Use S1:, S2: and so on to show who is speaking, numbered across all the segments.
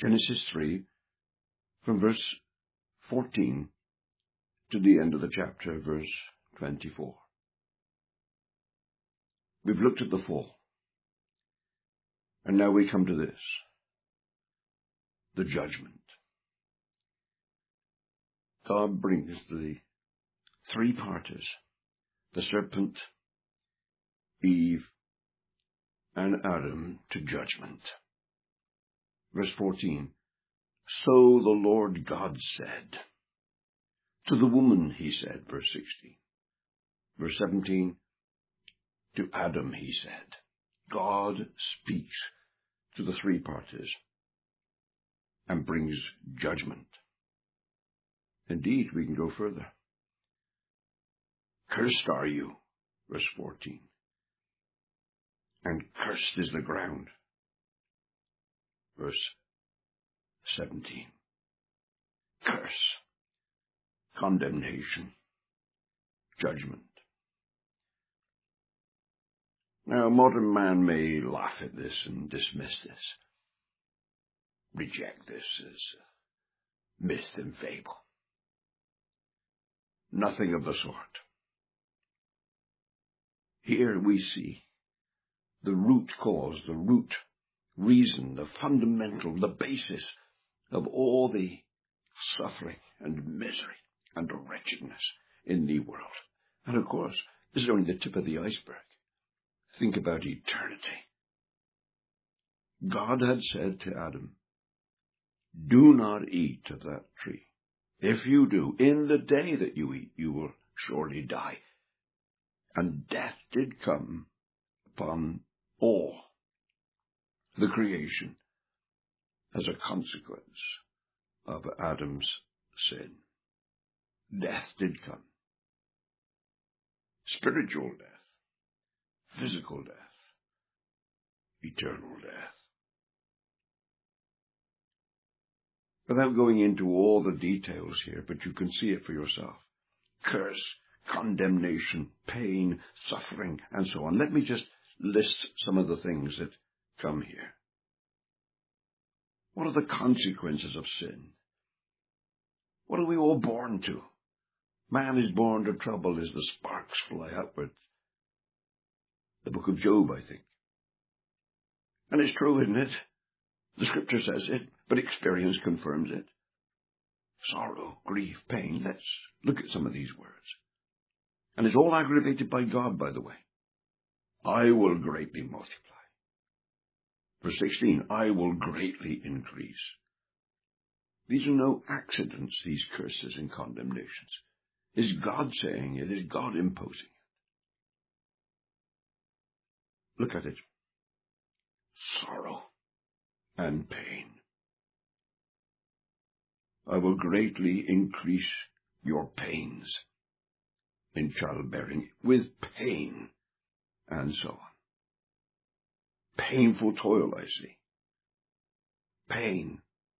S1: Genesis 3, from verse 14 to the end of the chapter, verse 24. We've looked at the fall. And now we come to this, the judgment. God brings the three parties, the serpent, Eve, and Adam, to judgment. Verse 14, so the Lord God said. To the woman he said, verse 16. Verse 17, to Adam he said. God speaks to the three parties and brings judgment. Indeed, we can go further. Cursed are you, verse 14, and cursed is the ground, verse 17. Curse, condemnation, judgment. Now, modern man may laugh at this and dismiss this, reject this as myth and fable. Nothing of the sort. Here we see the root cause, the root reason, the fundamental, the basis of all the suffering and misery and wretchedness in the world. And of course, this is only the tip of the iceberg. Think about eternity. God had said to Adam, do not eat of that tree. If you do, in the day that you eat, you will surely die. And death did come upon all the creation as a consequence of Adam's sin. Death did come. Spiritual death, physical death, eternal death. Without going into all the details here, but you can see it for yourself. Curse, condemnation, pain, suffering, and so on. Let me just list some of the things that come here. What are the consequences of sin? What are we all born to? Man is born to trouble as the sparks fly upward. The book of Job, I think. And it's true, isn't it? The scripture says it, but experience confirms it. Sorrow, grief, pain. Let's look at some of these words. And it's all aggravated by God, by the way. I will greatly multiply. Verse 16, I will greatly increase. These are no accidents, these curses and condemnations. Is God saying it? Is God imposing it? Look at it. Sorrow and pain. I will greatly increase your pains in childbearing, with pain, and so on. Painful toil, I see. Pain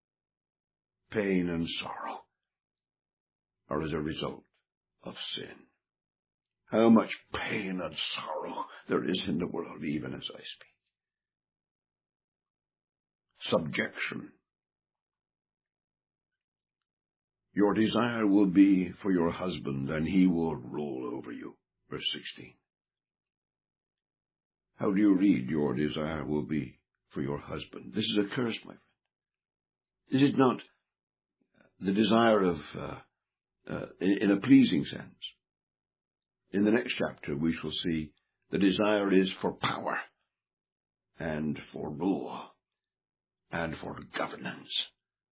S1: and sorrow are as a result of sin. How much pain and sorrow there is in the world, even as I speak. Subjection. Your desire will be for your husband, and he will rule over you. Verse 16. How do you read, your desire will be for your husband? This is a curse, my friend. This is not the desire of, in a pleasing sense. In the next chapter, we shall see the desire is for power and for rule and for governance.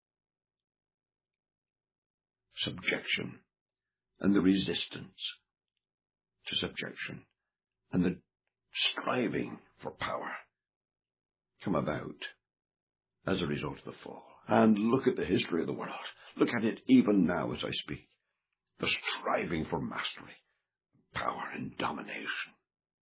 S1: Subjection and the resistance to subjection and the striving for power come about as a result of the fall. And look at the history of the world. Look at it even now as I speak. The striving for mastery, power and domination.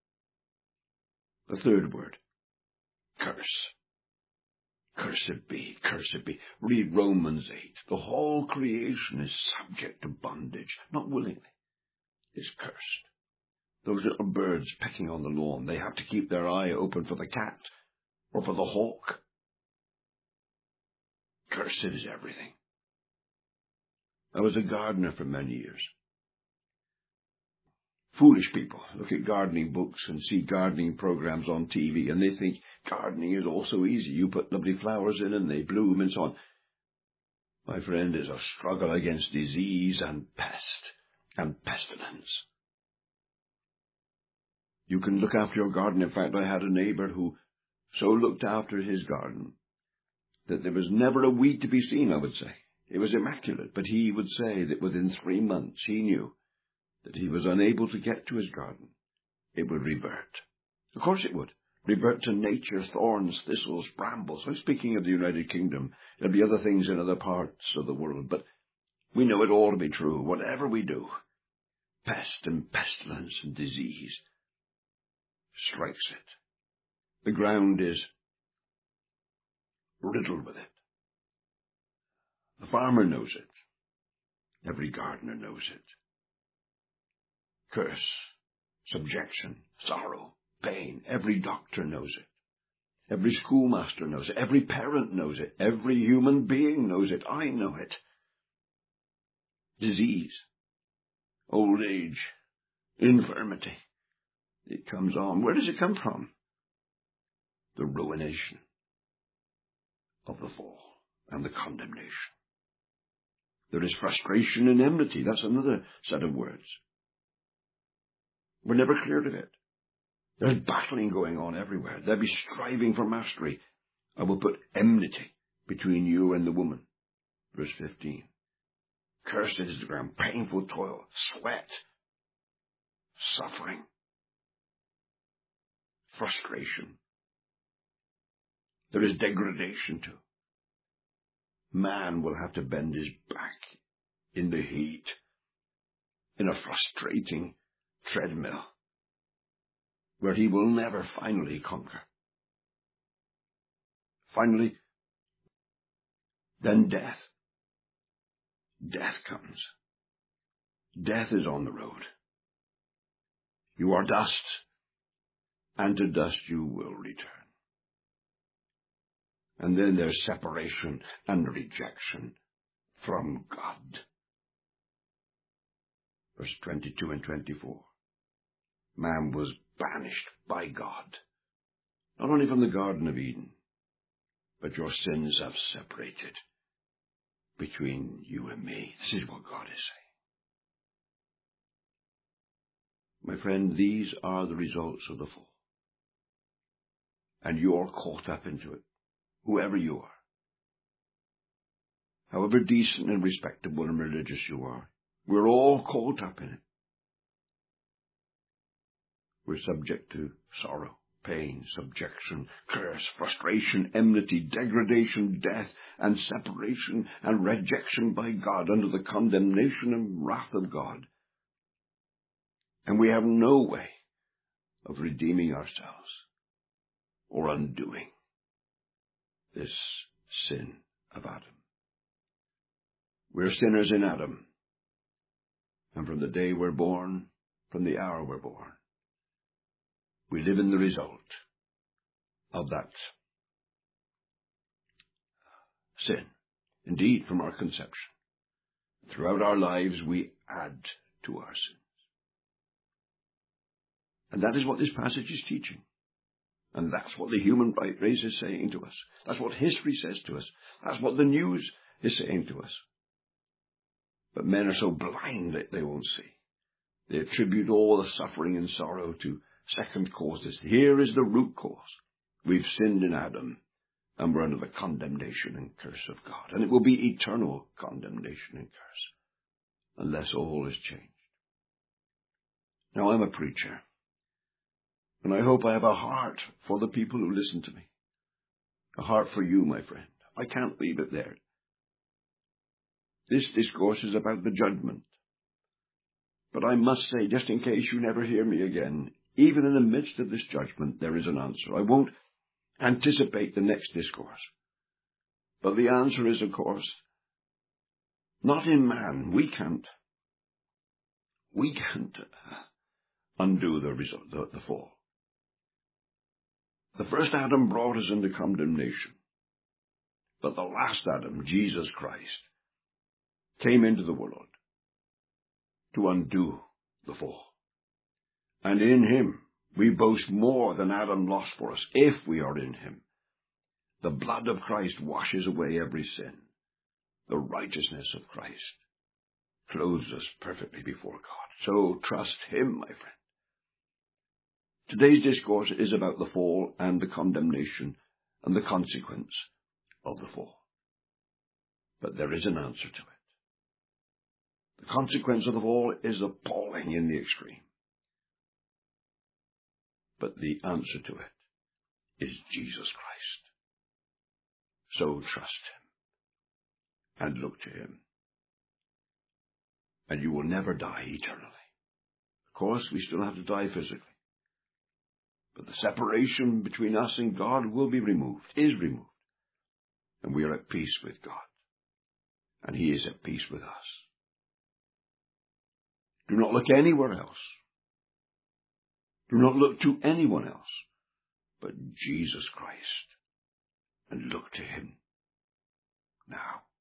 S1: The third word, curse. Cursed be, cursed be. Read Romans 8. The whole creation is subject to bondage, not willingly. It's cursed. Those little birds pecking on the lawn, they have to keep their eye open for the cat or for the hawk. Cursed is everything. I was a gardener for many years. Foolish people look at gardening books and see gardening programs on TV, and they think gardening is all so easy. You put lovely flowers in and they bloom and so on. My friend, is a struggle against disease and pest and pestilence. You can look after your garden. In fact, I had a neighbor who so looked after his garden that there was never a weed to be seen, I would say. It was immaculate, but he would say that within 3 months he knew that he was unable to get to his garden. It would revert. Of course it would. Revert to nature, thorns, thistles, brambles. I'm speaking of the United Kingdom. There'll be other things in other parts of the world, but we know it all to be true. Whatever we do, pest and pestilence and disease strikes it. The ground is riddled with it. The farmer knows it. Every gardener knows it. Curse, subjection, sorrow, pain. Every doctor knows it. Every schoolmaster knows it. Every parent knows it. Every human being knows it. I know it. Disease, old age, infirmity. It comes on. Where does it come from? The ruination of the fall and the condemnation. There is frustration and enmity. That's another set of words. We're never cleared of it. There's battling going on everywhere. They'll be striving for mastery. I will put enmity between you and the woman. Verse 15. Cursed is the ground, painful toil, sweat, suffering, frustration. There is degradation too. Man will have to bend his back in the heat, in a frustrating treadmill, where he will never finally conquer. Finally, then death. Death comes. Death is on the road. You are dust, and to dust you will return. And then there's separation and rejection from God. Verse 22 and 24. Man was banished by God, not only from the Garden of Eden, but your sins have separated between you and me. This is what God is saying. My friend, these are the results of the fall. And you're caught up into it, whoever you are. However decent and respectable and religious you are, we're all caught up in it. We're subject to sorrow, pain, subjection, curse, frustration, enmity, degradation, death, and separation and rejection by God under the condemnation and wrath of God. And we have no way of redeeming ourselves or undoing this sin of Adam. We're sinners in Adam, and from the day we're born, from the hour we're born, we live in the result of that sin. Indeed, from our conception. Throughout our lives, we add to our sins. And that is what this passage is teaching. And that's what the human race is saying to us. That's what history says to us. That's what the news is saying to us. But men are so blind that they won't see. They attribute all the suffering and sorrow to second causes. Here is the root cause. We've sinned in Adam, and we're under the condemnation and curse of God. And it will be eternal condemnation and curse, unless all is changed. Now, I'm a preacher, and I hope I have a heart for the people who listen to me. A heart for you, my friend. I can't leave it there. This discourse is about the judgment. But I must say, just in case you never hear me again, even in the midst of this judgment, there is an answer. I won't anticipate the next discourse. But the answer is, of course, not in man. We can't undo the result, the fall. The first Adam brought us into condemnation. But the last Adam, Jesus Christ, came into the world to undo the fall. And in him we boast more than Adam lost for us, if we are in him. The blood of Christ washes away every sin. The righteousness of Christ clothes us perfectly before God. So trust him, my friend. Today's discourse is about the fall and the condemnation and the consequence of the fall. But there is an answer to it. The consequence of the fall is appalling in the extreme. But the answer to it is Jesus Christ. So trust him and look to him. And you will never die eternally. Of course, we still have to die physically. But the separation between us and God will be removed, is removed. And we are at peace with God. And he is at peace with us. Do not look anywhere else. Do not look to anyone else but Jesus Christ. And look to him now.